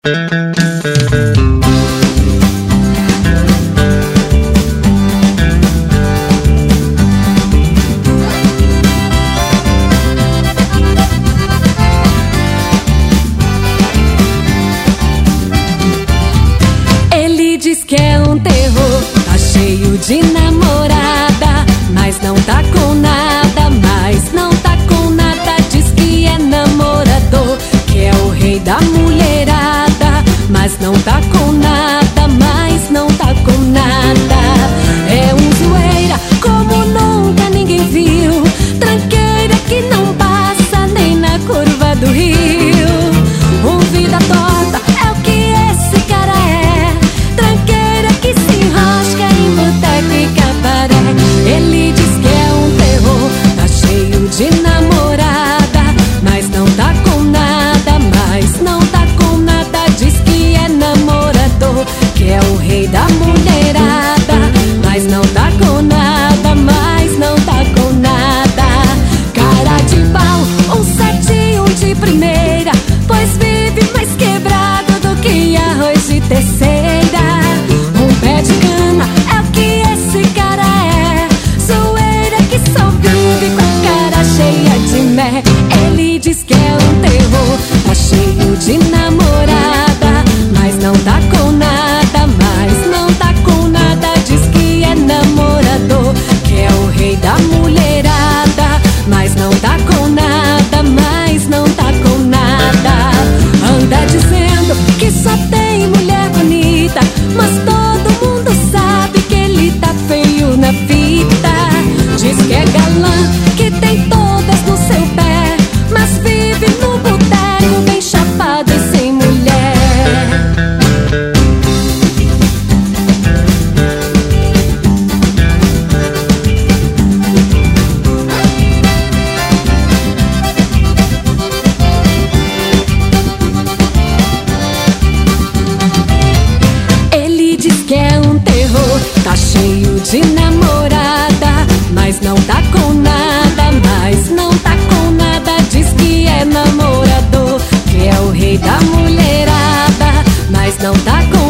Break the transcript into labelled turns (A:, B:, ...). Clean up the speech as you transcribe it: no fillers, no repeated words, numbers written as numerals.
A: Ele diz que é um terror, tá cheio de namorada, mas não tá com nada, mas não tá com nada. Diz que é namorador, que é o rei da mulherada, mas não tá com nada, mas não tá com nada. É um zoeira como nunca ninguém viu, tranqueira que não passa nem na curva do rio. Um vida torta é o que esse cara é, tranqueira que se enrosca em boteco e cabaré. Ele diz que é um terror, tá cheio de namorada, mas não tá com nada, mas não tá com nada. Diz que é namorador, que é o rei da mulherada, mas não tá com nada, mas não tá com nada. Cara de pau, um 7 de primeira, pois vive mais quebrado do que arroz de terceira. Um pé de cana é o que esse cara é, zoeira que só vive com a cara cheia de mé. Ele diz que é um terror, tá cheio de namorada, mas não tá com nada, mas não tá com nada. Diz que é namorador, que é o rei da mulherada, mas não tá com nada, mas não tá com nada. Anda dizendo que só tem mulher bonita, mas todo mundo sabe que ele tá feio na fita. Diz que é galã, que tem todas no seu pé, mas vive no boteco bem chapado e sem mulher. Ele diz que é um terror, tá cheio de namorada, mas não tá com nada, mas não tá com nada. Diz que é namorador, que é o rei da mulherada, mas não tá com